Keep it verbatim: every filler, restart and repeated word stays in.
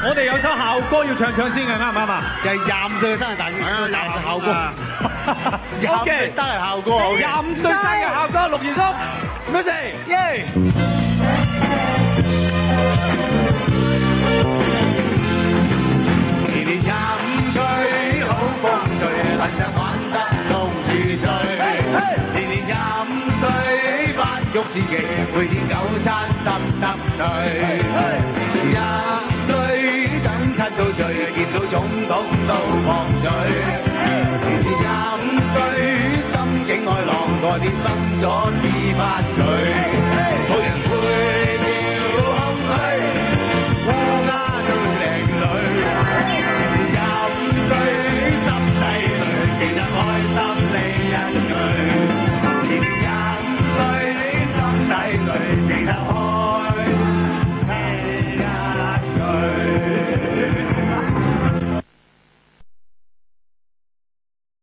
我哋有首校歌要唱唱先嘅，啱唔啱啊？ 就係廿五歲嘅生日大大校歌，廿五歲生日校歌， 廿五歲生日校歌，陸賢叔，唔該晒，耶！ 年年廿五歲好風趣，人人玩得到處聚。年年廿五歲發育時期，每天九餐得得對。廿五歲等親到醉，見到總統都駁嘴。年年廿五歲心境開朗，個天生咗。